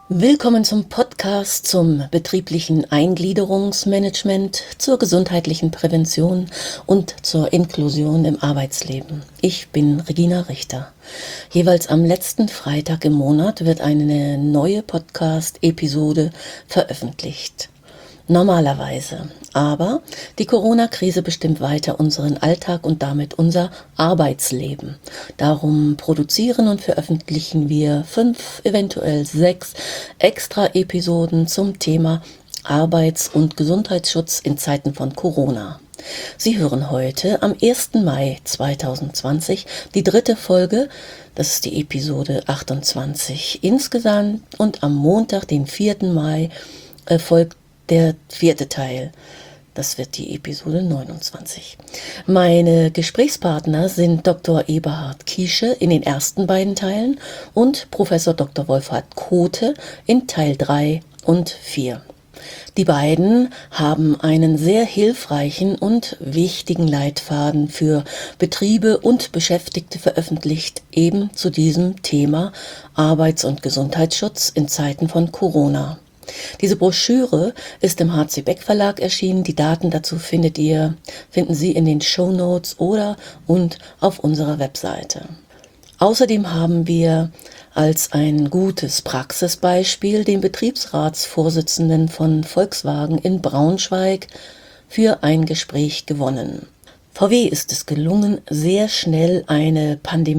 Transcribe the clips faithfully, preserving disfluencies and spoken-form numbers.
Willkommen zum Podcast zum betrieblichen Eingliederungsmanagement, zur gesundheitlichen Prävention und zur Inklusion im Arbeitsleben. Ich bin Regina Richter. Jeweils am letzten Freitag im Monat wird eine neue Podcast-Episode veröffentlicht. Normalerweise. Aber die Corona-Krise bestimmt weiter unseren Alltag und damit unser Arbeitsleben. Darum produzieren und veröffentlichen wir fünf, eventuell sechs Extra-Episoden zum Thema Arbeits- und Gesundheitsschutz in Zeiten von Corona. Sie hören heute am ersten Mai zweitausendzwanzig die dritte Folge, das ist die Episode achtundzwanzig insgesamt, und am Montag, den vierten Mai, äh, folgt der vierte Teil. Das wird die Episode neunundzwanzig. Meine Gesprächspartner sind Doktor Eberhard Kiesche in den ersten beiden Teilen und Professor Doktor Wolfhard Kothe in Teil drei und vier. Die beiden haben einen sehr hilfreichen und wichtigen Leitfaden für Betriebe und Beschäftigte veröffentlicht, eben zu diesem Thema Arbeits- und Gesundheitsschutz in Zeiten von Corona. Diese Broschüre ist im H C Beck Verlag erschienen. Die Daten dazu findet ihr, finden Sie in den Shownotes oder und auf unserer Webseite. Außerdem haben wir als ein gutes Praxisbeispiel den Betriebsratsvorsitzenden von Volkswagen in Braunschweig für ein Gespräch gewonnen. V W ist es gelungen, sehr schnell eine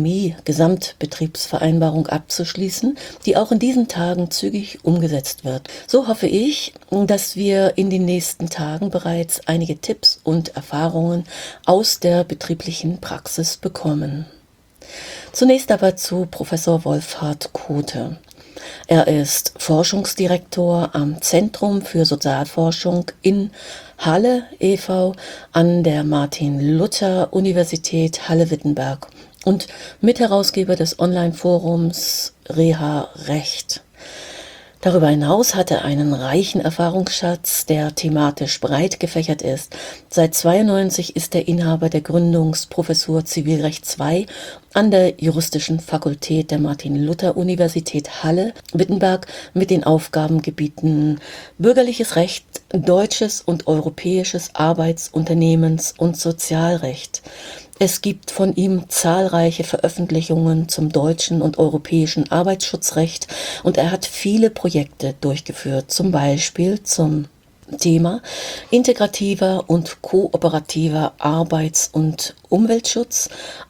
Pandemie-Gesamtbetriebsvereinbarung abzuschließen, die auch in diesen Tagen zügig umgesetzt wird. So hoffe ich, dass wir in den nächsten Tagen bereits einige Tipps und Erfahrungen aus der betrieblichen Praxis bekommen. Zunächst aber zu Professor Wolfhard Kothe. Er ist Forschungsdirektor am Zentrum für Sozialforschung in Halle e V an der Martin-Luther-Universität Halle-Wittenberg und Mitherausgeber des Online-Forums Reha Recht. Darüber hinaus hat er einen reichen Erfahrungsschatz, der thematisch breit gefächert ist. Seit zweiundneunzig ist er Inhaber der Gründungsprofessur Zivilrecht zwei an der Juristischen Fakultät der Martin-Luther-Universität Halle-Wittenberg mit den Aufgabengebieten Bürgerliches Recht, Deutsches und Europäisches Arbeits-, Unternehmens- und Sozialrecht. Es gibt von ihm zahlreiche Veröffentlichungen zum deutschen und europäischen Arbeitsschutzrecht und er hat viele Projekte durchgeführt, zum Beispiel zum Thema integrativer und kooperativer Arbeits- und Umweltschutz,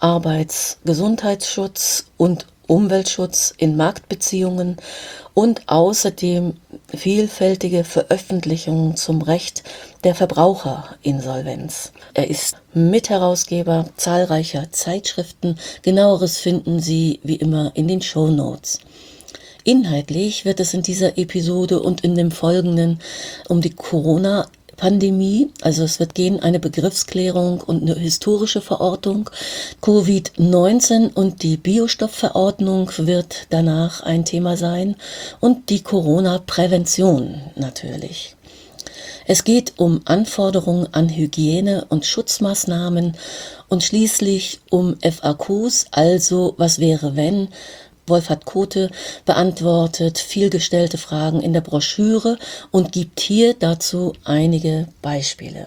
Arbeitsgesundheitsschutz und Umweltschutz in Marktbeziehungen und außerdem vielfältige Veröffentlichungen zum Recht der Verbraucherinsolvenz. Er ist Mitherausgeber zahlreicher Zeitschriften. Genaueres finden Sie wie immer in den Shownotes. Inhaltlich wird es in dieser Episode und in dem Folgenden um die Corona-Pandemie, also es wird gehen eine Begriffsklärung und eine historische Verortung. Covid neunzehn und die Biostoffverordnung wird danach ein Thema sein und die Corona-Prävention natürlich. Es geht um Anforderungen an Hygiene- und Schutzmaßnahmen und schließlich um F A Qs, also was wäre wenn. Wolfhard Kothe beantwortet vielgestellte Fragen in der Broschüre und gibt hier dazu einige Beispiele.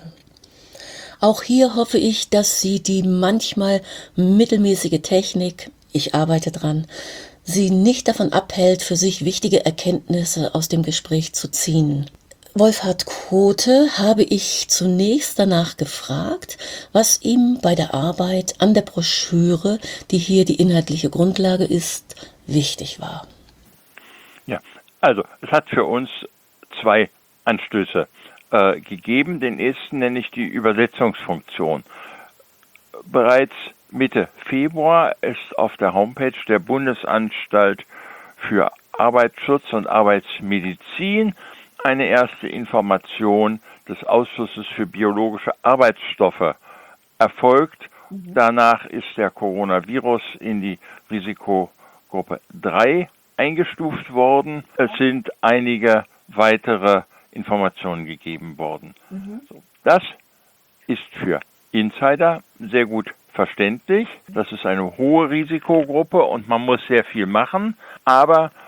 Auch hier hoffe ich, dass Sie die manchmal mittelmäßige Technik, ich arbeite dran, Sie nicht davon abhält, für sich wichtige Erkenntnisse aus dem Gespräch zu ziehen. Wolfhard Kothe habe ich zunächst danach gefragt, was ihm bei der Arbeit an der Broschüre, die hier die inhaltliche Grundlage ist, wichtig war. Ja, also es hat für uns zwei Anstöße äh, gegeben. Den ersten nenne ich die Übersetzungsfunktion. Bereits Mitte Februar ist auf der Homepage der Bundesanstalt für Arbeitsschutz und Arbeitsmedizin eine erste Information des Ausschusses für biologische Arbeitsstoffe erfolgt. Mhm. Danach ist der Coronavirus in die Risikogruppe drei eingestuft worden. Es sind einige weitere Informationen gegeben worden. Mhm. Das ist für Insider sehr gut verständlich. Das ist eine hohe Risikogruppe und man muss sehr viel machen. Aber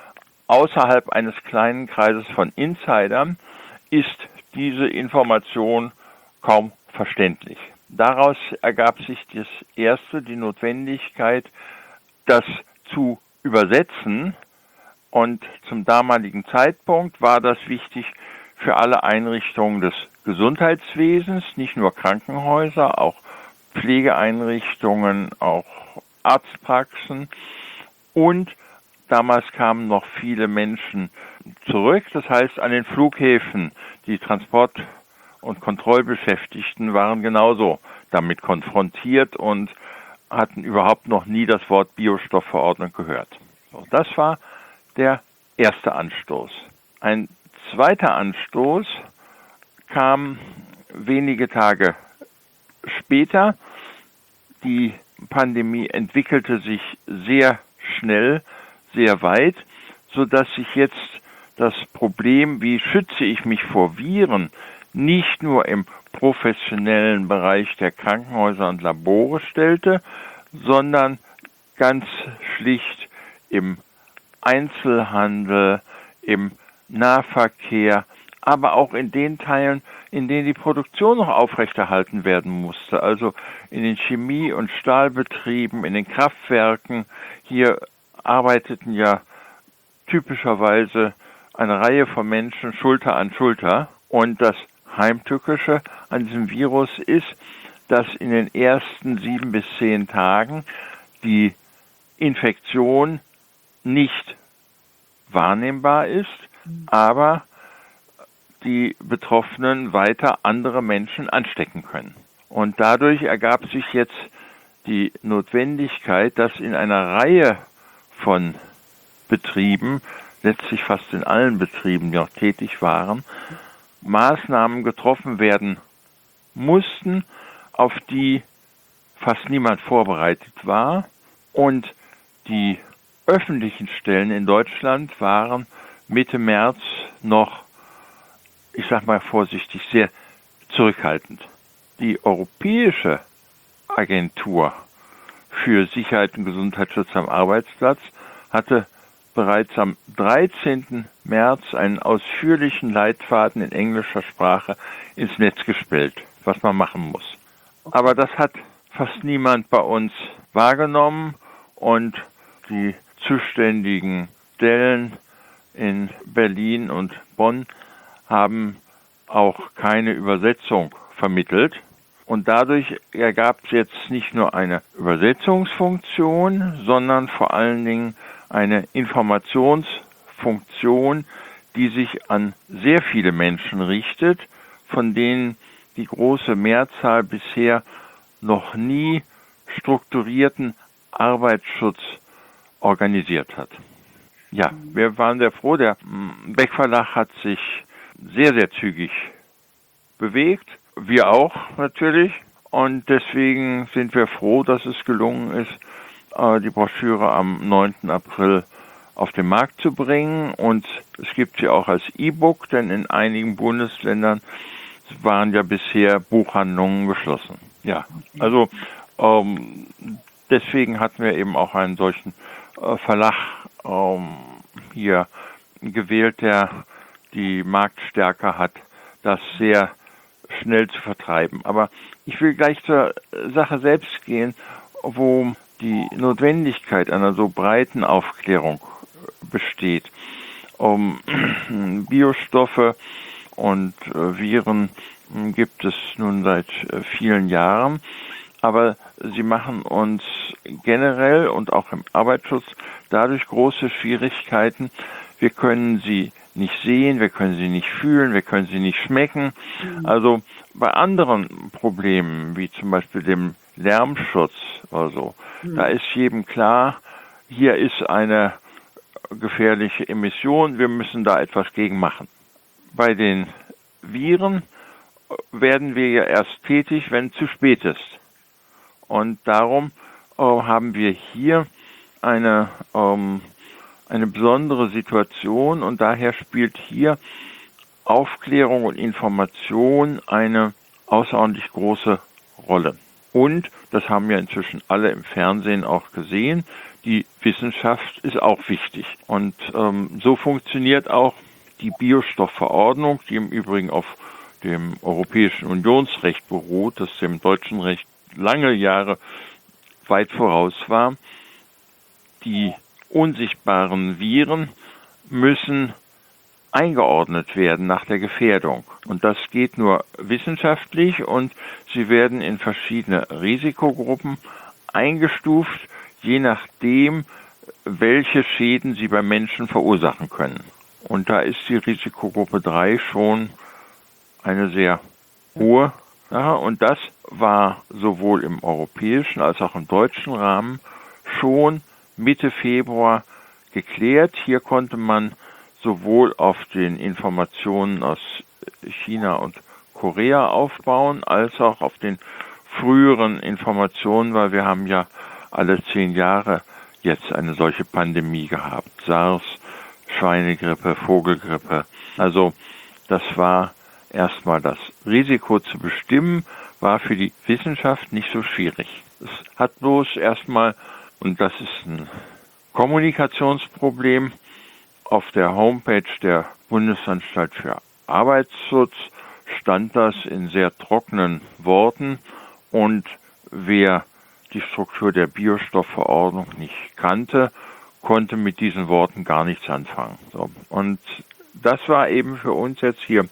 außerhalb eines kleinen Kreises von Insidern ist diese Information kaum verständlich. Daraus ergab sich das erste, die Notwendigkeit, das zu übersetzen. Und zum damaligen Zeitpunkt war das wichtig für alle Einrichtungen des Gesundheitswesens, nicht nur Krankenhäuser, auch Pflegeeinrichtungen, auch Arztpraxen. Und damals kamen noch viele Menschen zurück. Das heißt, an den Flughäfen, die Transport- und Kontrollbeschäftigten waren genauso damit konfrontiert und hatten überhaupt noch nie das Wort Biostoffverordnung gehört. So, das war der erste Anstoß. Ein zweiter Anstoß kam wenige Tage später. Die Pandemie entwickelte sich sehr schnell, sehr weit, sodass sich jetzt das Problem, wie schütze ich mich vor Viren, nicht nur im professionellen Bereich der Krankenhäuser und Labore stellte, sondern ganz schlicht im Einzelhandel, im Nahverkehr, aber auch in den Teilen, in denen die Produktion noch aufrechterhalten werden musste, also in den Chemie- und Stahlbetrieben, in den Kraftwerken. Hier arbeiteten ja typischerweise eine Reihe von Menschen Schulter an Schulter. Und das Heimtückische an diesem Virus ist, dass in den ersten sieben bis zehn Tagen die Infektion nicht wahrnehmbar ist, aber die Betroffenen weiter andere Menschen anstecken können. Und dadurch ergab sich jetzt die Notwendigkeit, dass in einer Reihe von Betrieben, letztlich fast in allen Betrieben, die noch tätig waren, Maßnahmen getroffen werden mussten, auf die fast niemand vorbereitet war. Und die öffentlichen Stellen in Deutschland waren Mitte März noch, ich sage mal vorsichtig, sehr zurückhaltend. Die Europäische Agentur für Sicherheit und Gesundheitsschutz am Arbeitsplatz hatte bereits am dreizehnten März einen ausführlichen Leitfaden in englischer Sprache ins Netz gestellt, was man machen muss. Aber das hat fast niemand bei uns wahrgenommen und die zuständigen Stellen in Berlin und Bonn haben auch keine Übersetzung vermittelt. Und dadurch ergab es jetzt nicht nur eine Übersetzungsfunktion, sondern vor allen Dingen eine Informationsfunktion, die sich an sehr viele Menschen richtet, von denen die große Mehrzahl bisher noch nie strukturierten Arbeitsschutz organisiert hat. Ja, wir waren sehr froh. Der Beck Verlag hat sich sehr, sehr zügig bewegt. Wir auch natürlich. Und deswegen sind wir froh, dass es gelungen ist, die Broschüre am neunten April auf den Markt zu bringen. Und es gibt sie auch als E-Book, denn in einigen Bundesländern waren ja bisher Buchhandlungen geschlossen. Ja, also ähm, deswegen hatten wir eben auch einen solchen äh, Verlag ähm, hier gewählt, der die Marktstärke hat, das sehr schnell zu vertreiben. Aber ich will gleich zur Sache selbst gehen, wo die Notwendigkeit einer so breiten Aufklärung besteht. Um Biostoffe und äh, Viren gibt es nun seit äh, vielen Jahren, aber sie machen uns generell und auch im Arbeitsschutz dadurch große Schwierigkeiten. Wir können sie nicht sehen, wir können sie nicht fühlen, wir können sie nicht schmecken. Mhm. Also bei anderen Problemen, wie zum Beispiel dem Lärmschutz oder so, mhm. da ist jedem klar, hier ist eine gefährliche Emission, wir müssen da etwas gegen machen. Bei den Viren werden wir ja erst tätig, wenn es zu spät ist. Und darum äh, haben wir hier eine, ähm, eine besondere Situation und daher spielt hier Aufklärung und Information eine außerordentlich große Rolle. Und, das haben ja inzwischen alle im Fernsehen auch gesehen, die Wissenschaft ist auch wichtig. Und ähm, so funktioniert auch die Biostoffverordnung, die im Übrigen auf dem Europäischen Unionsrecht beruht, das dem deutschen Recht lange Jahre weit voraus war. Die unsichtbaren Viren müssen eingeordnet werden nach der Gefährdung. Und das geht nur wissenschaftlich und sie werden in verschiedene Risikogruppen eingestuft, je nachdem, welche Schäden sie beim Menschen verursachen können. Und da ist die Risikogruppe drei schon eine sehr hohe Sache. Und das war sowohl im europäischen als auch im deutschen Rahmen schon Mitte Februar geklärt. Hier konnte man sowohl auf den Informationen aus China und Korea aufbauen, als auch auf den früheren Informationen, weil wir haben ja alle zehn Jahre jetzt eine solche Pandemie gehabt. SARS, Schweinegrippe, Vogelgrippe. Also das war erstmal das Risiko zu bestimmen, war für die Wissenschaft nicht so schwierig. Es hat bloß erstmal, und das ist ein Kommunikationsproblem, auf der Homepage der Bundesanstalt für Arbeitsschutz stand das in sehr trockenen Worten und wer die Struktur der Biostoffverordnung nicht kannte, konnte mit diesen Worten gar nichts anfangen. So. Und das war eben für uns jetzt hier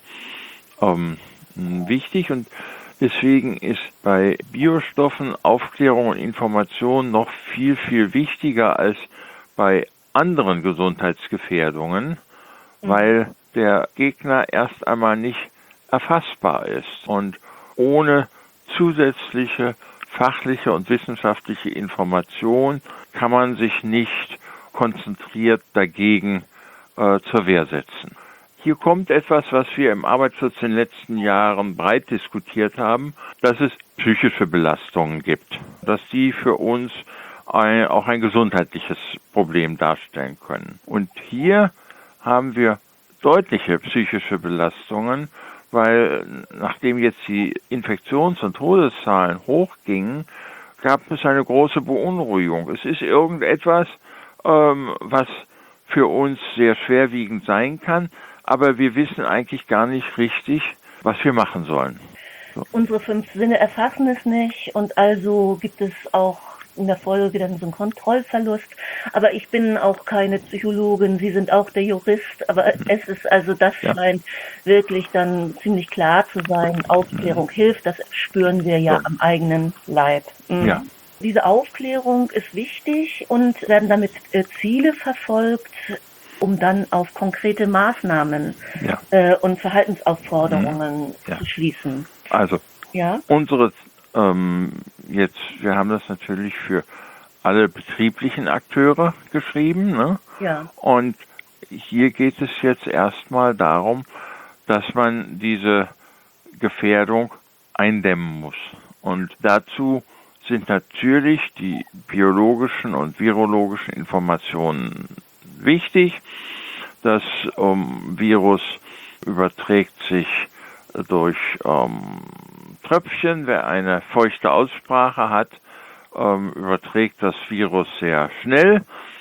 ähm, wichtig und deswegen ist bei Biostoffen Aufklärung und Information noch viel, viel wichtiger als bei anderen Gesundheitsgefährdungen, mhm. weil der Gegner erst einmal nicht erfassbar ist und ohne zusätzliche fachliche und wissenschaftliche Information kann man sich nicht konzentriert dagegen äh, zur Wehr setzen. Hier kommt etwas, was wir im Arbeitsschutz in den letzten Jahren breit diskutiert haben, dass es psychische Belastungen gibt, dass die für uns ein, auch ein gesundheitliches Problem darstellen können. Und hier haben wir deutliche psychische Belastungen, weil nachdem jetzt die Infektions- und Todeszahlen hochgingen, gab es eine große Beunruhigung. Es ist irgendetwas, ähm, was für uns sehr schwerwiegend sein kann, aber wir wissen eigentlich gar nicht richtig, was wir machen sollen. So. Unsere fünf Sinne erfassen es nicht und also gibt es auch in der Folge dann so einen Kontrollverlust. Aber ich bin auch keine Psychologin, Sie sind auch der Jurist, aber mhm. es ist also, das ja. scheint wirklich dann ziemlich klar zu sein. Aufklärung mhm. hilft, das spüren wir ja so. am eigenen Leib. Mhm. Ja. Diese Aufklärung ist wichtig und werden damit äh, Ziele verfolgt, um dann auf konkrete Maßnahmen ja. äh, und Verhaltensaufforderungen mhm. ja. zu schließen. Also ja? unsere ähm, jetzt, wir haben das natürlich für alle betrieblichen Akteure geschrieben, ne? Ja. Und hier geht es jetzt erstmal darum, dass man diese Gefährdung eindämmen muss. Und dazu sind natürlich die biologischen und virologischen Informationen wichtig. Das ähm, Virus überträgt sich durch ähm, Tröpfchen. Wer eine feuchte Aussprache hat, ähm, überträgt das Virus sehr schnell.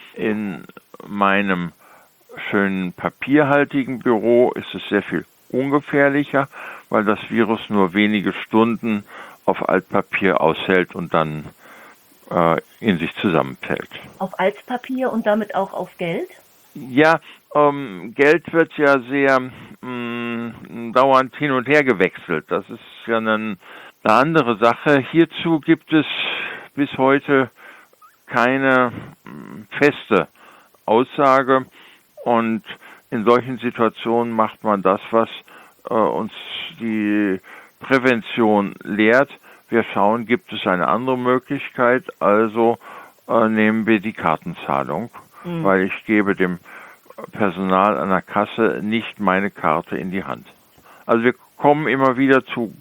In meinem schönen papierhaltigen Büro ist es sehr viel ungefährlicher, weil das Virus nur wenige Stunden auf Altpapier aushält und dann äh, in sich zusammenfällt. Auf Altpapier und damit auch auf Geld? Ja, ähm, Geld wird ja sehr mh, dauernd hin und her gewechselt. Das ist ja eine, eine andere Sache. Hierzu gibt es bis heute keine mh, feste Aussage und in solchen Situationen macht man das, was äh, uns die Prävention lehrt. Wir schauen, gibt es eine andere Möglichkeit, also äh, nehmen wir die Kartenzahlung, mhm. weil ich gebe dem Personal an der Kasse nicht meine Karte in die Hand. Also wir kommen immer wieder zu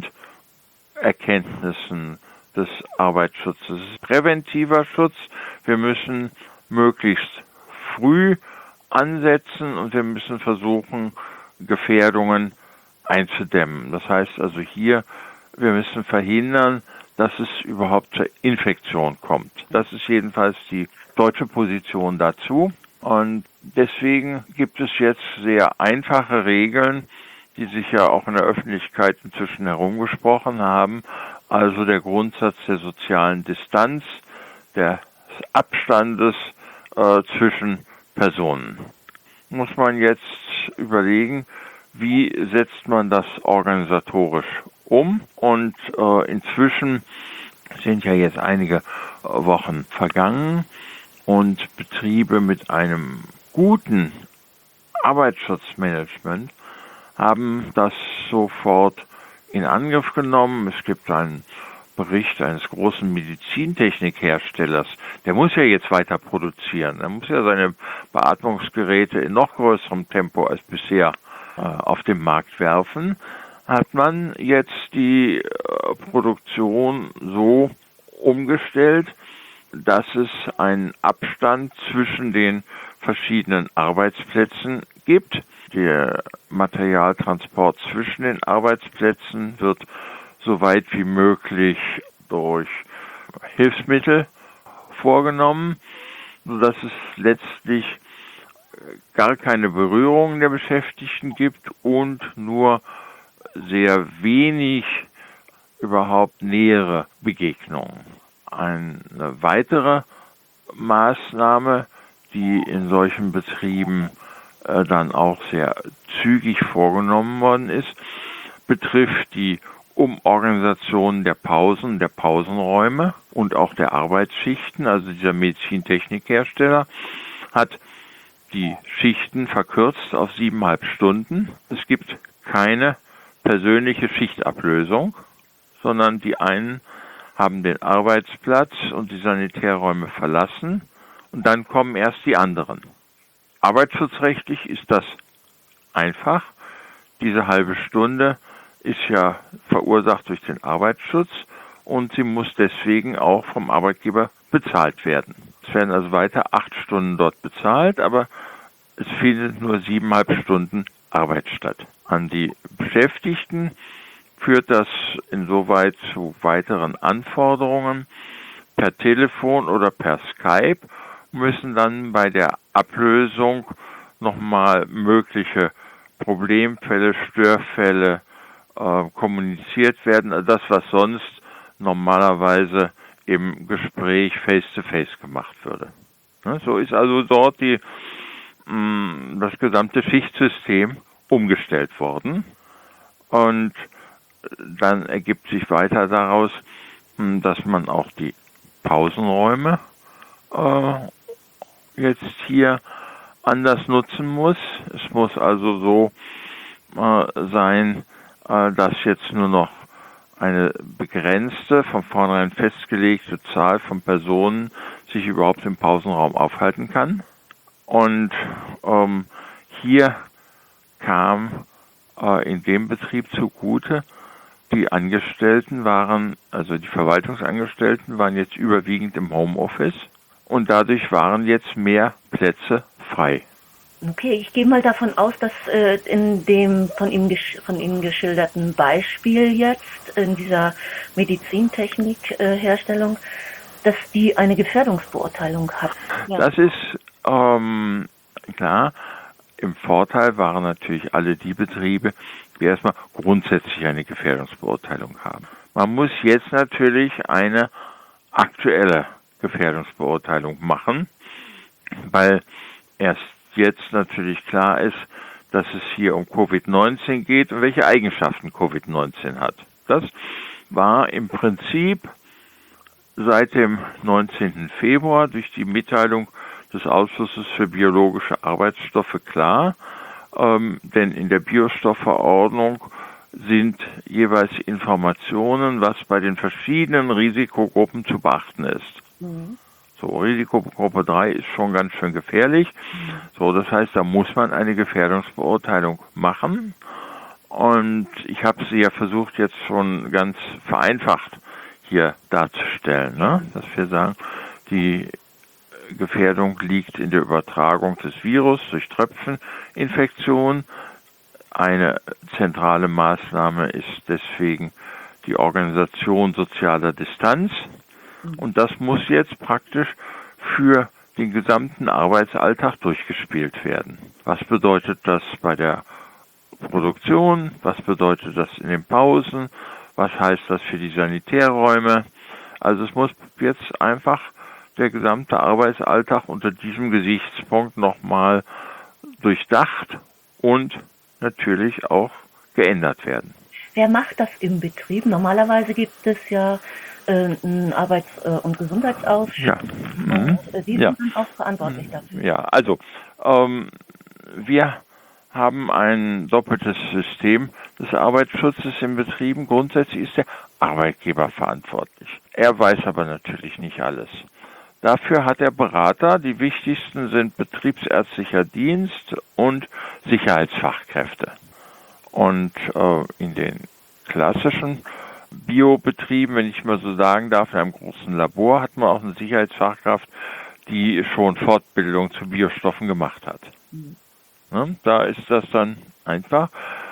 Grunderkenntnissen des Arbeitsschutzes. Präventiver Schutz, wir müssen möglichst früh ansetzen und wir müssen versuchen, Gefährdungen einzudämmen. Das heißt also hier, wir müssen verhindern, dass es überhaupt zur Infektion kommt. Das ist jedenfalls die deutsche Position dazu. Und deswegen gibt es jetzt sehr einfache Regeln, die sich ja auch in der Öffentlichkeit inzwischen herumgesprochen haben. Also der Grundsatz der sozialen Distanz, des Abstandes äh, zwischen Personen. Muss man jetzt überlegen, wie setzt man das organisatorisch um? Und äh, inzwischen sind ja jetzt einige Wochen vergangen und Betriebe mit einem guten Arbeitsschutzmanagement haben das sofort in Angriff genommen. Es gibt einen Bericht eines großen Medizintechnikherstellers, der muss ja jetzt weiter produzieren. Er muss ja seine Beatmungsgeräte in noch größerem Tempo als bisher äh, auf den Markt werfen. Hat man jetzt die äh, Produktion so umgestellt, dass es einen Abstand zwischen den verschiedenen Arbeitsplätzen gibt. Der Materialtransport zwischen den Arbeitsplätzen wird so weit wie möglich durch Hilfsmittel vorgenommen, sodass es letztlich gar keine Berührung der Beschäftigten gibt und nur sehr wenig überhaupt nähere Begegnungen. Eine weitere Maßnahme, die in solchen Betrieben äh, dann auch sehr zügig vorgenommen worden ist, betrifft die Umorganisation der Pausen, der Pausenräume und auch der Arbeitsschichten. Also dieser Medizintechnikhersteller hat die Schichten verkürzt auf siebeneinhalb Stunden. Es gibt keine persönliche Schichtablösung, sondern die einen haben den Arbeitsplatz und die Sanitärräume verlassen und dann kommen erst die anderen. Arbeitsschutzrechtlich ist das einfach. Diese halbe Stunde ist ja verursacht durch den Arbeitsschutz und sie muss deswegen auch vom Arbeitgeber bezahlt werden. Es werden also weiter acht Stunden dort bezahlt, aber es findet nur siebeneinhalb Stunden Arbeit statt. An die Beschäftigten führt das insoweit zu weiteren Anforderungen. Per Telefon oder per Skype müssen dann bei der Ablösung nochmal mögliche Problemfälle, Störfälle äh, kommuniziert werden. Also das, was sonst normalerweise im Gespräch face-to-face gemacht würde. Ne, so ist also dort die, mh, das gesamte Schichtsystem umgestellt worden. Und dann ergibt sich weiter daraus, mh, dass man auch die Pausenräume äh, jetzt hier anders nutzen muss. Es muss also so äh, sein, äh, dass jetzt nur noch eine begrenzte, von vornherein festgelegte Zahl von Personen sich überhaupt im Pausenraum aufhalten kann. Und ähm, hier kam äh, in dem Betrieb zugute, die Angestellten waren, also die Verwaltungsangestellten waren jetzt überwiegend im Homeoffice und dadurch waren jetzt mehr Plätze frei. Okay, ich gehe mal davon aus, dass äh, in dem von Ihnen, gesch- von Ihnen geschilderten Beispiel jetzt, in dieser Medizintechnikherstellung, äh, dass die eine Gefährdungsbeurteilung hat. Ja. Das ist ähm, klar. Im Vorteil waren natürlich alle die Betriebe, die erstmal grundsätzlich eine Gefährdungsbeurteilung haben. Man muss jetzt natürlich eine aktuelle Gefährdungsbeurteilung machen, weil erst jetzt natürlich klar ist, dass es hier um Covid neunzehn geht und welche Eigenschaften Covid neunzehn hat. Das war im Prinzip seit dem neunzehnten Februar durch die Mitteilung des Ausschusses für biologische Arbeitsstoffe klar, ähm, denn in der Biostoffverordnung sind jeweils Informationen, was bei den verschiedenen Risikogruppen zu beachten ist. Mhm. So, Risikogruppe drei ist schon ganz schön gefährlich. So, das heißt, da muss man eine Gefährdungsbeurteilung machen. Und ich habe sie ja versucht, jetzt schon ganz vereinfacht hier darzustellen, ne? Dass wir sagen, die Gefährdung liegt in der Übertragung des Virus durch Tröpfcheninfektion. Eine zentrale Maßnahme ist deswegen die Organisation sozialer Distanz. Und das muss jetzt praktisch für den gesamten Arbeitsalltag durchgespielt werden. Was bedeutet das bei der Produktion? Was bedeutet das in den Pausen? Was heißt das für die Sanitärräume? Also es muss jetzt einfach der gesamte Arbeitsalltag unter diesem Gesichtspunkt nochmal durchdacht und natürlich auch geändert werden. Wer macht das im Betrieb? Normalerweise gibt es ja äh, einen Arbeits- und Gesundheitsausschuss. Ja. Mhm. Sie sind ja. dann auch verantwortlich dafür. Ja, also ähm, wir haben ein doppeltes System des Arbeitsschutzes in Betrieben. Grundsätzlich ist der Arbeitgeber verantwortlich. Er weiß aber natürlich nicht alles. Dafür hat er Berater. Die wichtigsten sind betriebsärztlicher Dienst und Sicherheitsfachkräfte. Und äh, in den klassischen Biobetrieben, wenn ich mal so sagen darf, in einem großen Labor hat man auch eine Sicherheitsfachkraft, die schon Fortbildung zu Biostoffen gemacht hat. Mhm. Ne, da ist das dann einfach.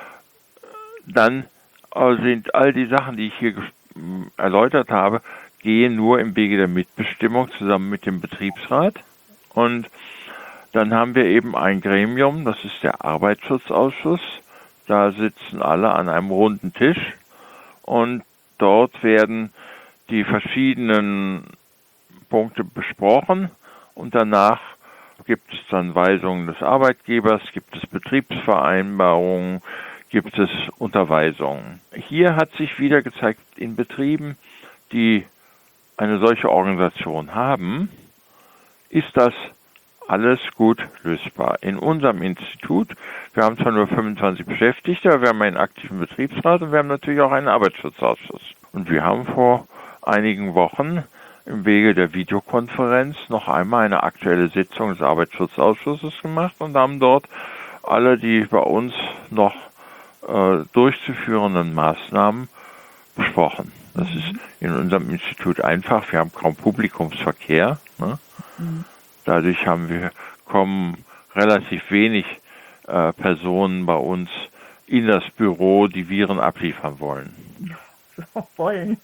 Dann äh, sind all die Sachen, die ich hier erläutert habe, gehen nur im Wege der Mitbestimmung zusammen mit dem Betriebsrat. Und dann haben wir eben ein Gremium, das ist der Arbeitsschutzausschuss. Da sitzen alle an einem runden Tisch und dort werden die verschiedenen Punkte besprochen und danach gibt es dann Weisungen des Arbeitgebers, gibt es Betriebsvereinbarungen, gibt es Unterweisungen. Hier hat sich wieder gezeigt, in Betrieben, die eine solche Organisation haben, ist das alles gut lösbar. In unserem Institut, wir haben zwar nur fünfundzwanzig Beschäftigte, aber wir haben einen aktiven Betriebsrat und wir haben natürlich auch einen Arbeitsschutzausschuss. Und wir haben vor einigen Wochen im Wege der Videokonferenz noch einmal eine aktuelle Sitzung des Arbeitsschutzausschusses gemacht und haben dort alle die bei uns noch äh, durchzuführenden Maßnahmen besprochen. Das mhm. ist in unserem Institut einfach. Wir haben kaum Publikumsverkehr. Ne? Mhm. Dadurch haben wir, kommen relativ wenig äh, Personen bei uns in das Büro, die Viren abliefern wollen. So wollen.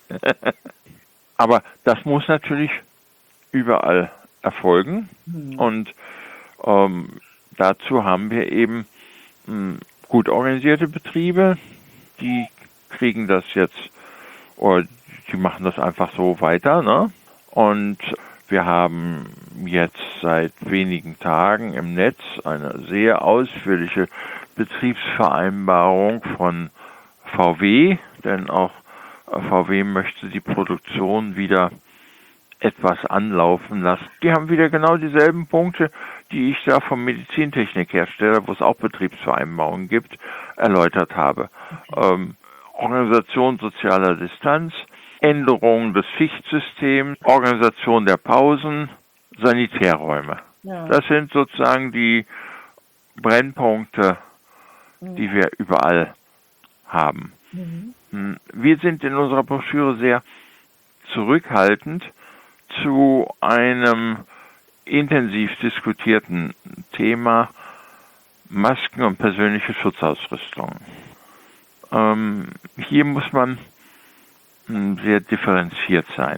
Aber das muss natürlich überall erfolgen. Mhm. Und ähm, dazu haben wir eben mh, gut organisierte Betriebe, die kriegen das jetzt, oder die machen das einfach so weiter, ne? Und wir haben jetzt seit wenigen Tagen im Netz eine sehr ausführliche Betriebsvereinbarung von V W, denn auch V W möchte die Produktion wieder etwas anlaufen lassen. Die haben wieder genau dieselben Punkte, die ich da vom Medizintechnikhersteller, wo es auch Betriebsvereinbarungen gibt, erläutert habe. Okay. Ähm, Organisation sozialer Distanz, Änderung des Schichtsystems, Organisation der Pausen, Sanitärräume. Ja. Das sind sozusagen die Brennpunkte, die wir überall haben. Mhm. Wir sind in unserer Broschüre sehr zurückhaltend zu einem intensiv diskutierten Thema Masken und persönliche Schutzausrüstung. Ähm, hier muss man sehr differenziert sein.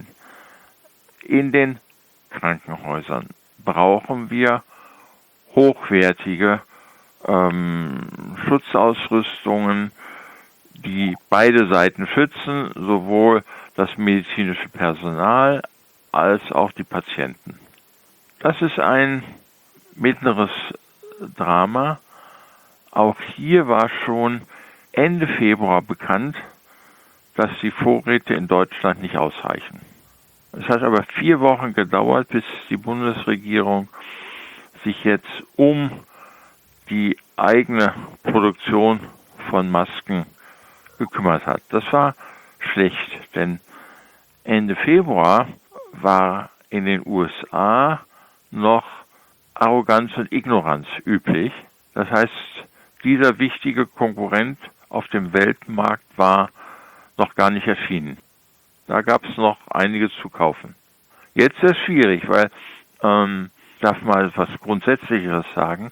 In den Krankenhäusern brauchen wir hochwertige ähm, Schutzausrüstungen, die beide Seiten schützen, sowohl das medizinische Personal als auch die Patienten. Das ist ein mittleres Drama. Auch hier war schon Ende Februar bekannt, dass die Vorräte in Deutschland nicht ausreichen. Es hat aber vier Wochen gedauert, bis die Bundesregierung sich jetzt um die eigene Produktion von Masken gekümmert hat. Das war schlecht, denn Ende Februar war in den U S A noch Arroganz und Ignoranz üblich. Das heißt, dieser wichtige Konkurrent auf dem Weltmarkt war noch gar nicht erschienen. Da gab es noch einiges zu kaufen. Jetzt ist es schwierig, weil, ähm, ich darf mal etwas Grundsätzlicheres sagen,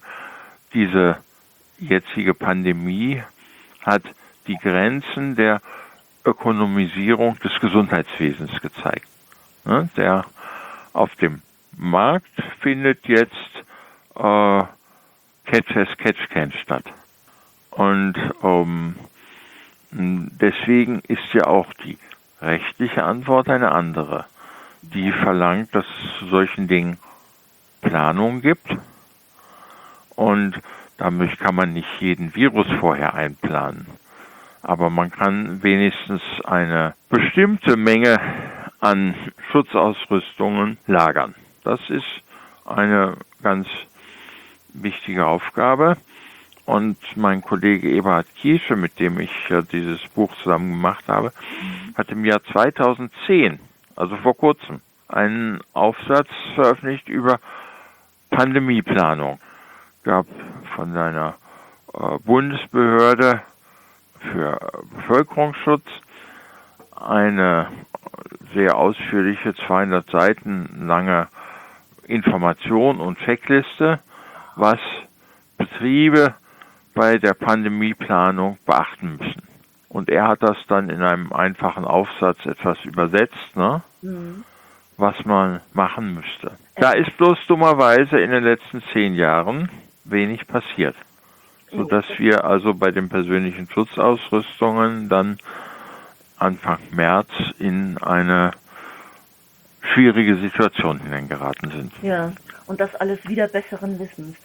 diese jetzige Pandemie hat die Grenzen der Ökonomisierung des Gesundheitswesens gezeigt. Ne? Der auf dem Markt findet jetzt äh, Catch as Catch Can statt. Und ähm, deswegen ist ja auch die rechtliche Antwort eine andere. Die verlangt, dass es zu solchen Dingen Planung gibt. Und damit kann man nicht jeden Virus vorher einplanen. Aber man kann wenigstens eine bestimmte Menge an Schutzausrüstungen lagern. Das ist eine ganz wichtige Aufgabe. Und mein Kollege Eberhard Kiesche, mit dem ich ja dieses Buch zusammen gemacht habe, hat im Jahr zweitausendzehn, also vor kurzem, einen Aufsatz veröffentlicht über Pandemieplanung. Gab von seiner äh, Bundesbehörde für Bevölkerungsschutz eine sehr ausführliche, zweihundert Seiten lange Information und Checkliste, was Betriebe bei der Pandemieplanung beachten müssen. Und er hat das dann in einem einfachen Aufsatz etwas übersetzt, ne? Mhm. Was man machen müsste. Da ist bloß dummerweise in den letzten zehn Jahren wenig passiert, sodass wir also bei den persönlichen Schutzausrüstungen dann Anfang März in eine schwierige Situation hineingeraten sind. Ja, und das alles wieder besseren Wissens.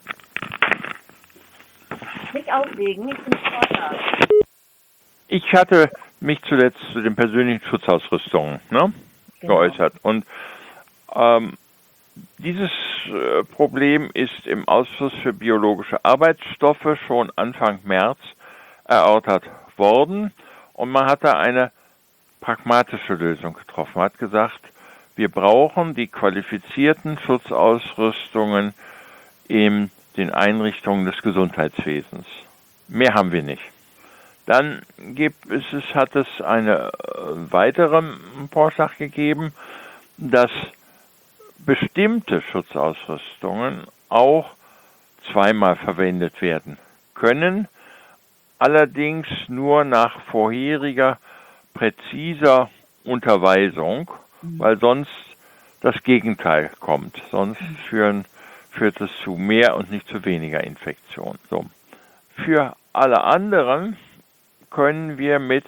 Nicht auflegen, nicht zum Vortrag. Ich hatte mich zuletzt zu den persönlichen Schutzausrüstungen ne, genau. geäußert. Und ähm, dieses äh, Problem ist im Ausschuss für biologische Arbeitsstoffe schon Anfang März erörtert worden. Und man hat da eine pragmatische Lösung getroffen. Man hat gesagt, wir brauchen die qualifizierten Schutzausrüstungen in den Einrichtungen des Gesundheitswesens. Mehr haben wir nicht. Dann gibt es, es hat es eine weitere Vorschlag gegeben, dass bestimmte Schutzausrüstungen auch zweimal verwendet werden können, allerdings nur nach vorheriger, präziser Unterweisung, mhm. weil sonst das Gegenteil kommt. Sonst führen, führt es zu mehr und nicht zu weniger Infektion. So. Für alle anderen können wir mit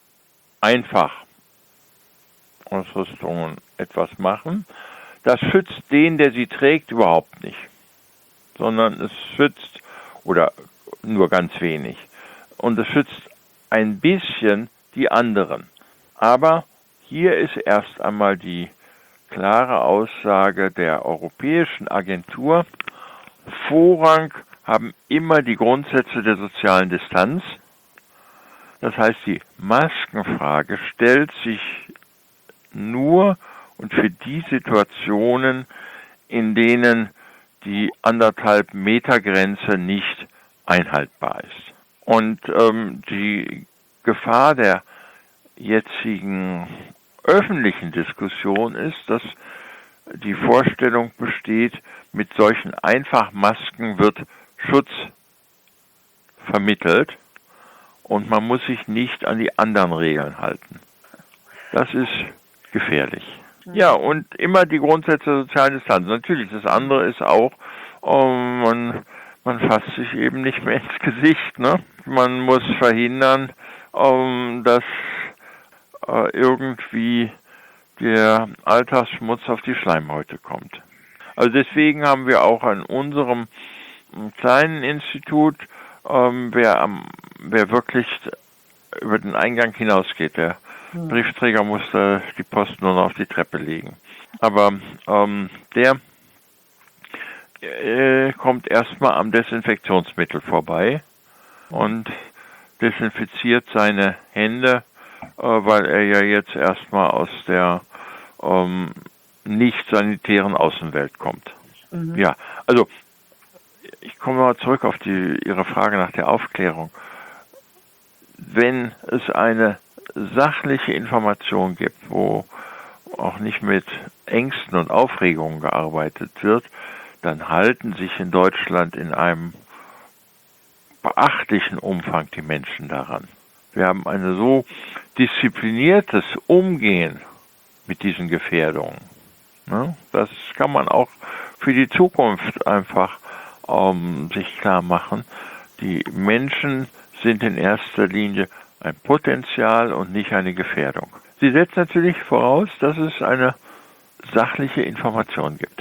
Einfachausrüstungen etwas machen. Das schützt den, der sie trägt, überhaupt nicht, sondern es schützt, oder nur ganz wenig, und es schützt ein bisschen die anderen. Aber hier ist erst einmal die klare Aussage der Europäischen Agentur: Vorrang haben immer die Grundsätze der sozialen Distanz. Das heißt, die Maskenfrage stellt sich nur und für die Situationen, in denen die anderthalb Meter Grenze nicht einhaltbar ist. Und ähm, die Gefahr der jetzigen öffentlichen Diskussion ist, dass die Vorstellung besteht, mit solchen Einfachmasken wird Schutz vermittelt und man muss sich nicht an die anderen Regeln halten. Das ist gefährlich. Ja, und immer die Grundsätze der sozialen Distanz. Natürlich, das andere ist auch, um, man, man fasst sich eben nicht mehr ins Gesicht. Ne? Man muss verhindern, um, dass uh, irgendwie der Alltagsschmutz auf die Schleimhäute kommt. Also deswegen haben wir auch an unserem kleinen Institut, um, wer, am, wer wirklich über den Eingang hinausgeht, der Briefträger musste die Post nur noch auf die Treppe legen. Aber ähm, der äh, kommt erstmal am Desinfektionsmittel vorbei und desinfiziert seine Hände, äh, weil er ja jetzt erstmal aus der ähm, nicht sanitären Außenwelt kommt. Mhm. Ja, also ich komme mal zurück auf die, Ihre Frage nach der Aufklärung. Wenn es eine sachliche Information gibt, wo auch nicht mit Ängsten und Aufregungen gearbeitet wird, dann halten sich in Deutschland in einem beachtlichen Umfang die Menschen daran. Wir haben ein so diszipliniertes Umgehen mit diesen Gefährdungen. Ne? Das kann man auch für die Zukunft einfach ähm, sich klar machen. Die Menschen sind in erster Linie ein Potenzial und nicht eine Gefährdung. Sie setzt natürlich voraus, dass es eine sachliche Information gibt.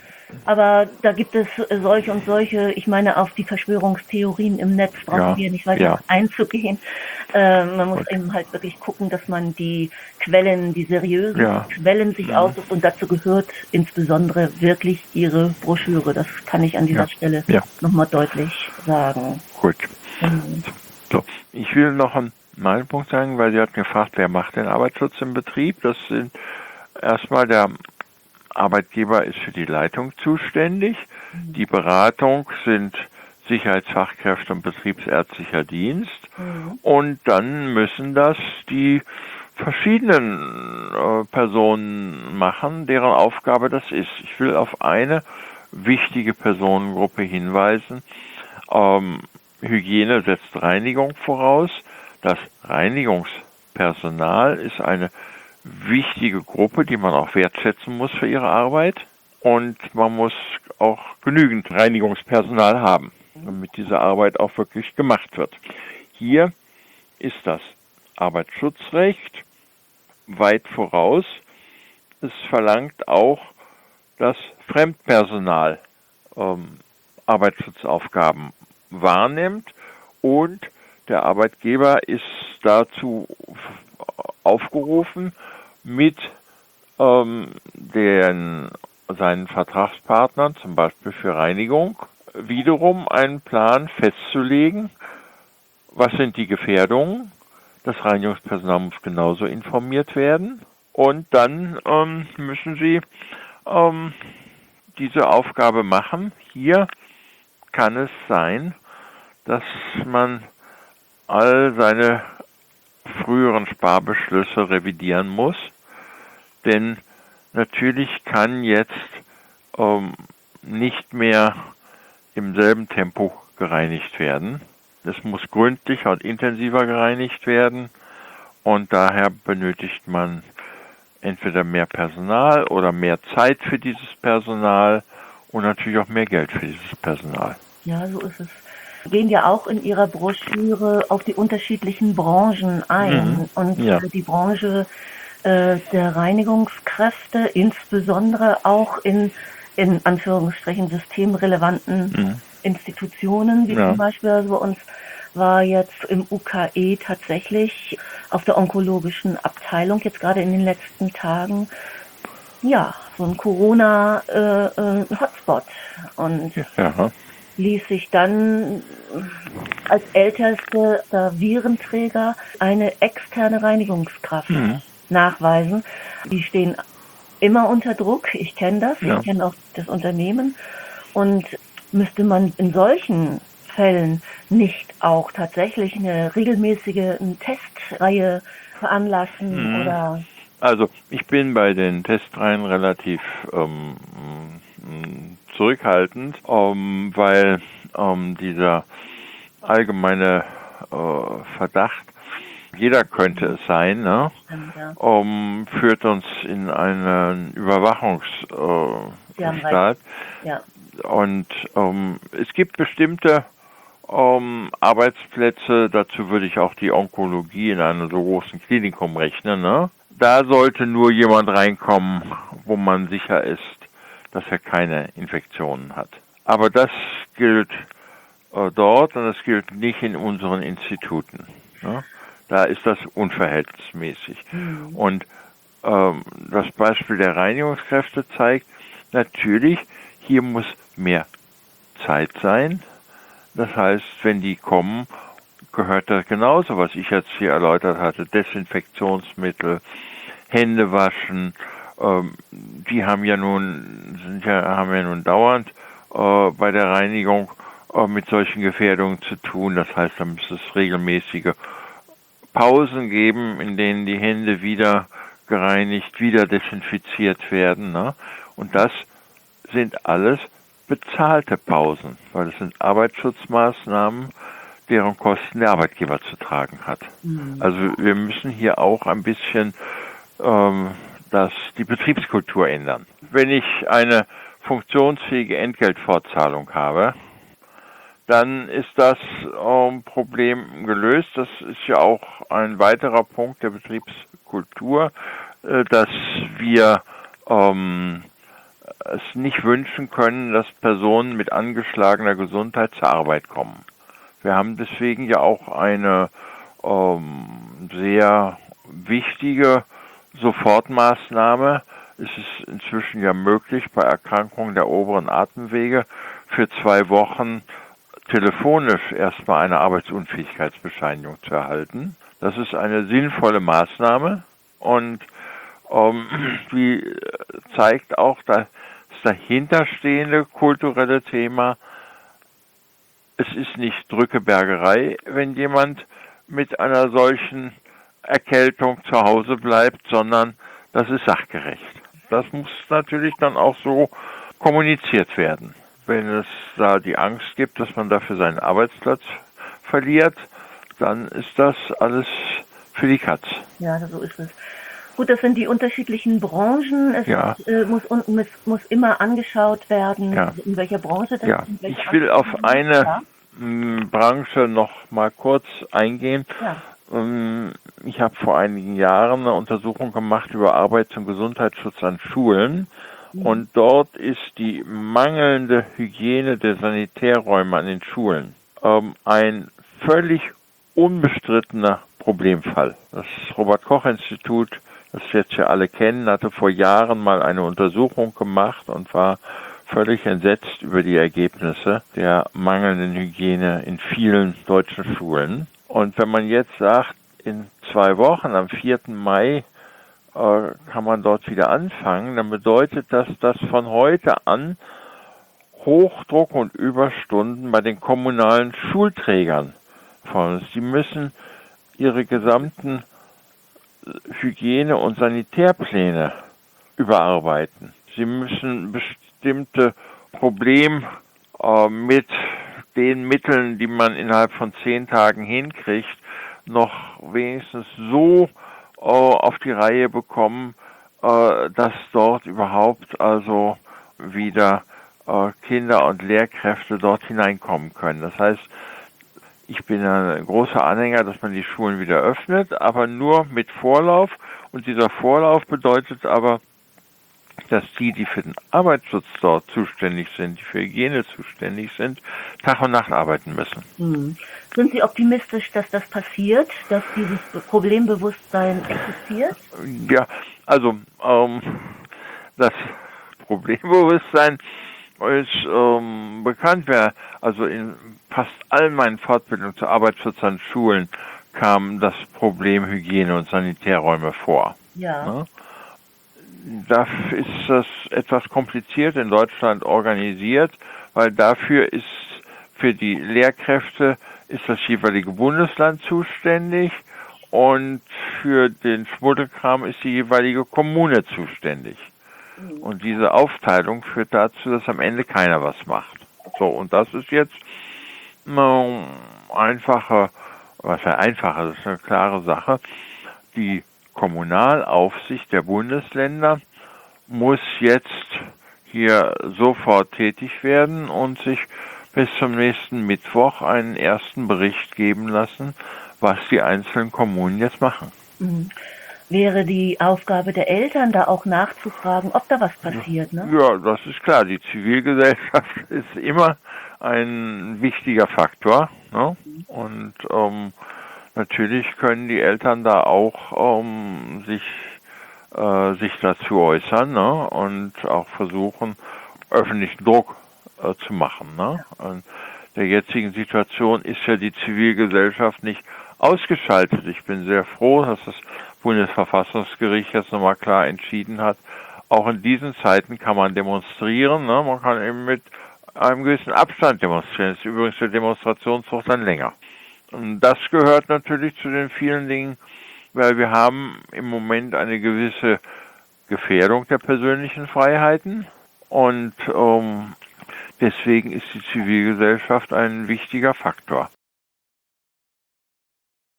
Aber da gibt es solche und solche, ich meine, auf die Verschwörungstheorien im Netz brauchen Ja, wir nicht weiter ja. einzugehen. Äh, man muss Gut. eben halt wirklich gucken, dass man die Quellen, die seriösen Ja. Quellen sich Mhm. aussucht, und dazu gehört insbesondere wirklich Ihre Broschüre. Das kann ich an dieser Ja. Stelle Ja. nochmal deutlich sagen. Gut. Mhm. So, ich will noch einen neuen Punkt sagen, weil Sie hatten gefragt, wer macht den Arbeitsschutz im Betrieb? Das sind erstmal der Arbeitgeber ist für die Leitung zuständig. Die Beratung sind Sicherheitsfachkräfte und betriebsärztlicher Dienst. Mhm. Und dann müssen das die verschiedenen äh, Personen machen, deren Aufgabe das ist. Ich will auf eine wichtige Personengruppe hinweisen. Ähm, Hygiene setzt Reinigung voraus. Das Reinigungspersonal ist eine wichtige Gruppe, die man auch wertschätzen muss für ihre Arbeit. Und man muss auch genügend Reinigungspersonal haben, damit diese Arbeit auch wirklich gemacht wird. Hier ist das Arbeitsschutzrecht weit voraus. Es verlangt auch, dass Fremdpersonal ähm, Arbeitsschutzaufgaben wahrnimmt, und der Arbeitgeber ist dazu aufgerufen, mit ähm, den, seinen Vertragspartnern, zum Beispiel für Reinigung, wiederum einen Plan festzulegen. Was sind die Gefährdungen? Das Reinigungspersonal muss genauso informiert werden. Und dann ähm, müssen sie ähm, diese Aufgabe machen. Hier kann es sein, dass man all seine früheren Sparbeschlüsse revidieren muss. Denn natürlich kann jetzt ähm, nicht mehr im selben Tempo gereinigt werden. Es muss gründlicher und intensiver gereinigt werden, und daher benötigt man entweder mehr Personal oder mehr Zeit für dieses Personal und natürlich auch mehr Geld für dieses Personal. Ja, so ist es. Sie gehen ja auch in Ihrer Broschüre auf die unterschiedlichen Branchen ein. Mhm. Und Ja. die Branche äh, der Reinigungskräfte, insbesondere auch in, in Anführungsstrichen, systemrelevanten Mhm. Institutionen, wie Ja. zum Beispiel also bei uns war jetzt im U K E tatsächlich auf der onkologischen Abteilung, jetzt gerade in den letzten Tagen, ja, so ein Corona-Hotspot. Und Ja. ließ sich dann als ältester Virenträger eine externe Reinigungskraft Mhm. nachweisen. Die stehen immer unter Druck. Ich kenne das. Ja. Ich kenne auch das Unternehmen. Und müsste man in solchen Fällen nicht auch tatsächlich eine regelmäßige eine Testreihe veranlassen? Mhm. Oder? Also ich bin bei den Testreihen relativ ähm, zurückhaltend, ähm, weil ähm, dieser allgemeine äh, Verdacht, jeder könnte es sein, ne? Ja. ähm, führt uns in einen Überwachungsstaat. Äh, Ja. Und ähm, es gibt bestimmte ähm, Arbeitsplätze, dazu würde ich auch die Onkologie in einem so großen Klinikum rechnen, ne? Da sollte nur jemand reinkommen, wo man sicher ist, dass er keine Infektionen hat. Aber das gilt äh, dort und das gilt nicht in unseren Instituten. Ne? Da ist das unverhältnismäßig. Mhm. Und ähm, das Beispiel der Reinigungskräfte zeigt, natürlich, hier muss mehr Zeit sein. Das heißt, wenn die kommen, gehört das genauso, was ich jetzt hier erläutert hatte, Desinfektionsmittel, Hände waschen, ähm, die haben ja nun, sind ja, haben ja nun dauernd äh, bei der Reinigung äh, mit solchen Gefährdungen zu tun. Das heißt, da müsste es regelmäßige Pausen geben, in denen die Hände wieder gereinigt, wieder desinfiziert werden. Ne? Und das sind alles bezahlte Pausen, weil das sind Arbeitsschutzmaßnahmen, deren Kosten der Arbeitgeber zu tragen hat. Mhm. Also wir müssen hier auch ein bisschen ähm, das, die Betriebskultur ändern. Wenn ich eine funktionsfähige Entgeltfortzahlung habe, dann ist das ähm, Problem gelöst. Das ist ja auch ein weiterer Punkt der Betriebskultur, äh, dass wir ähm, es nicht wünschen können, dass Personen mit angeschlagener Gesundheit zur Arbeit kommen. Wir haben deswegen ja auch eine ähm, sehr wichtige Sofortmaßnahme. Es ist inzwischen ja möglich, bei Erkrankungen der oberen Atemwege für zwei Wochen telefonisch erstmal eine Arbeitsunfähigkeitsbescheinigung zu erhalten. Das ist eine sinnvolle Maßnahme und ähm, die zeigt auch das dahinterstehende kulturelle Thema. Es ist nicht Drückebergerei, wenn jemand mit einer solchen Erkältung zu Hause bleibt, sondern das ist sachgerecht. Das muss natürlich dann auch so kommuniziert werden. Wenn es da die Angst gibt, dass man dafür seinen Arbeitsplatz verliert, dann ist das alles für die Katz. Ja, so ist es. Gut, das sind die unterschiedlichen Branchen. Es ja. äh, muss, muss, muss immer angeschaut werden, ja. in welcher Branche das ja. ist. Ich will auf eine ja. Branche noch mal kurz eingehen. Ja. Ich habe vor einigen Jahren eine Untersuchung gemacht über Arbeits- und Gesundheitsschutz an Schulen. Mhm. Und dort ist die mangelnde Hygiene der Sanitärräume an den Schulen ähm, ein völlig unbestrittener Problemfall. Das Robert-Koch-Institut, das wir jetzt ja alle kennen, hatte vor Jahren mal eine Untersuchung gemacht und war völlig entsetzt über die Ergebnisse der mangelnden Hygiene in vielen deutschen Schulen. Und wenn man jetzt sagt, in zwei Wochen, am vierten Mai, äh, kann man dort wieder anfangen, dann bedeutet das, dass von heute an Hochdruck und Überstunden bei den kommunalen Schulträgern von uns. Die müssen ihre gesamten Hygiene- und Sanitärpläne überarbeiten. Sie müssen bestimmte Probleme äh, mit den Mitteln, die man innerhalb von zehn Tagen hinkriegt, noch wenigstens so äh, auf die Reihe bekommen, äh, dass dort überhaupt also wieder äh, Kinder und Lehrkräfte dort hineinkommen können. Das heißt, ich bin ein großer Anhänger, dass man die Schulen wieder öffnet, aber nur mit Vorlauf. Und dieser Vorlauf bedeutet aber, dass die, die für den Arbeitsschutz dort zuständig sind, die für Hygiene zuständig sind, Tag und Nacht arbeiten müssen. Hm. Sind Sie optimistisch, dass das passiert, dass dieses Problembewusstsein existiert? Ja, also ähm, das Problembewusstsein ist ähm, bekannt. Wer, also in fast all meinen Fortbildungen zur Arbeitsschutz an Schulen kam das Problem Hygiene und Sanitärräume vor. Ja. ja? Dafür ist das etwas kompliziert in Deutschland organisiert, weil dafür ist für die Lehrkräfte ist das jeweilige Bundesland zuständig und für den Schmuddelkram ist die jeweilige Kommune zuständig. Und diese Aufteilung führt dazu, dass am Ende keiner was macht. So, und das ist jetzt eine einfache, was ja einfache, das ist eine klare Sache. Die Kommunalaufsicht der Bundesländer muss jetzt hier sofort tätig werden und sich bis zum nächsten Mittwoch einen ersten Bericht geben lassen, was die einzelnen Kommunen jetzt machen. Mhm. Wäre die Aufgabe der Eltern, da auch nachzufragen, ob da was passiert, ne? Ja, das ist klar. Die Zivilgesellschaft ist immer ein wichtiger Faktor, ne? Und ähm, natürlich können die Eltern da auch ähm, sich äh, sich dazu äußern, ne? Und auch versuchen, öffentlichen Druck äh, zu machen, ne? In der jetzigen Situation ist ja die Zivilgesellschaft nicht ausgeschaltet. Ich bin sehr froh, dass das Bundesverfassungsgericht jetzt nochmal klar entschieden hat, auch in diesen Zeiten kann man demonstrieren, ne? Man kann eben mit einem gewissen Abstand demonstrieren. Das ist übrigens der Demonstrationsdruck dann länger. Und das gehört natürlich zu den vielen Dingen, weil wir haben im Moment eine gewisse Gefährdung der persönlichen Freiheiten und ähm, deswegen ist die Zivilgesellschaft ein wichtiger Faktor.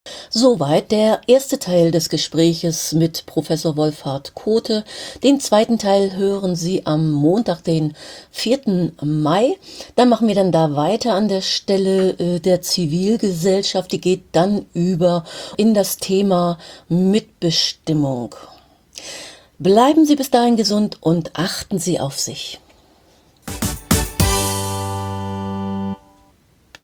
Soweit der erste Teil des Gespräches mit Professor Wolfhard Kothe. Den zweiten Teil hören Sie am Montag, den vierten Mai. Dann machen wir dann da weiter an der Stelle äh, der Zivilgesellschaft. Die geht dann über in das Thema Mitbestimmung. Bleiben Sie bis dahin gesund und achten Sie auf sich.